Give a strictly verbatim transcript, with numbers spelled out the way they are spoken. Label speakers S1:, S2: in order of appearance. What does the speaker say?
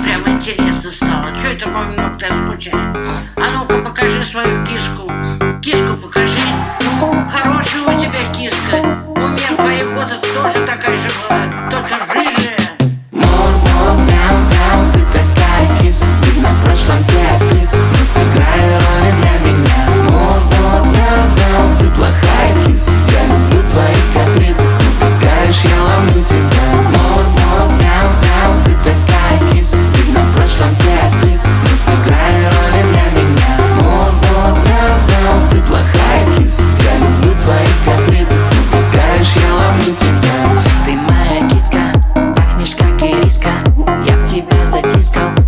S1: прям интересно стало. Что это мой ног случай? А ну-ка покажи свою киску. Киску покажи. Хорошая у тебя киска. У меня твоя хода тоже такая же была, только рыжая.
S2: Мур, мур, мяу, мяу, ты такая киса. Ведь на прошлом ты актриса. Не сыграй роли для меня. Мур, мур, мяу, мяу, ты плохая киса. Я люблю твои капризы. Убегаешь, я ловлю тебя. Мур, мур, мяу, мяу, ты такая киса. Ведь на прошлом ты актриса. Не сыграй роли для меня. Мур, мур, мяу, мяу, ты плохая киса. Я люблю твои капризы. Убегаешь, я ловлю тебя.
S3: Ты моя киска, пахнешь как ириска. Я б тебя затискал.